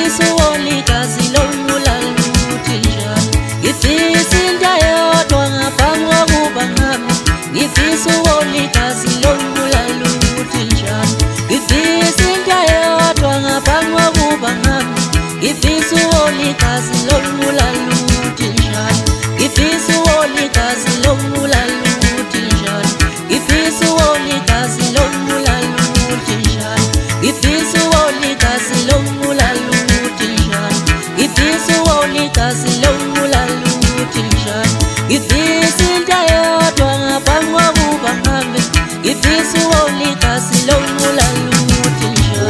ngifisa uwolikazi lomulalutisha ngifisa into eyodwa ngaphambi kokuba ngami ngifisa uwolikazi lomulalutisha ngifisa into eyodwa ngaphambi kokuba ngami ngifisa uwolikazi lomulalutisha ngifisa uwolikazi lomulalutisha ngifisa uwolikazi lomulalutisha ngifisa uwolikazi lomulalutisha ngifisa uwolikazi lomulalutisha ngifisa into eyodwa ngaphambi kokuba ngihambe ngifisa uwolikazi lomulalutisha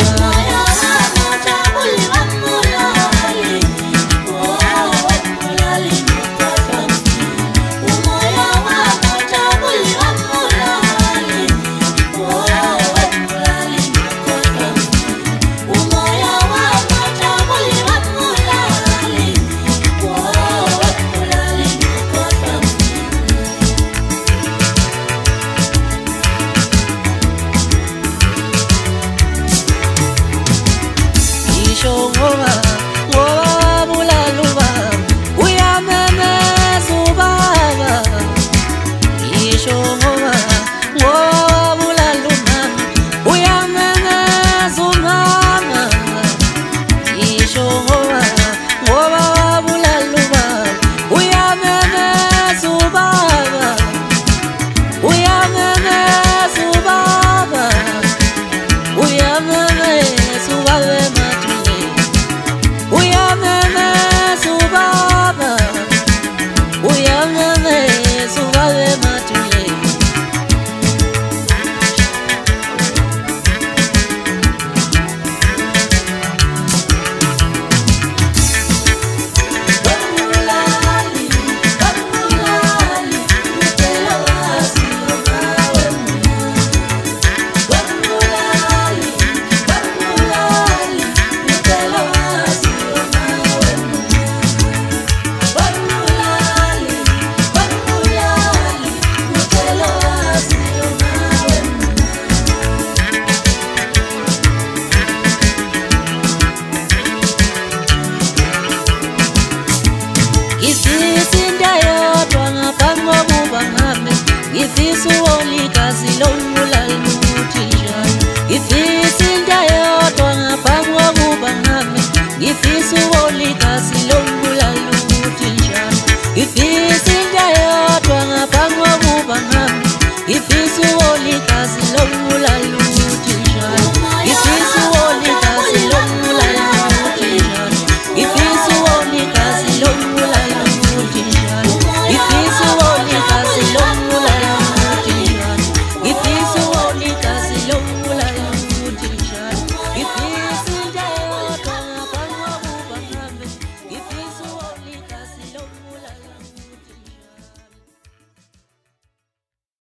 ngifisa uwolikazi lomulalutisha ngifisa into eyodwa ngaphambi kokuba ngihambe ngifisa uwolikazi lomulalutisha ngifisa into eyodwa ngaphambi kokuba ngihambe ngifisa uwolikazi lomulalutisha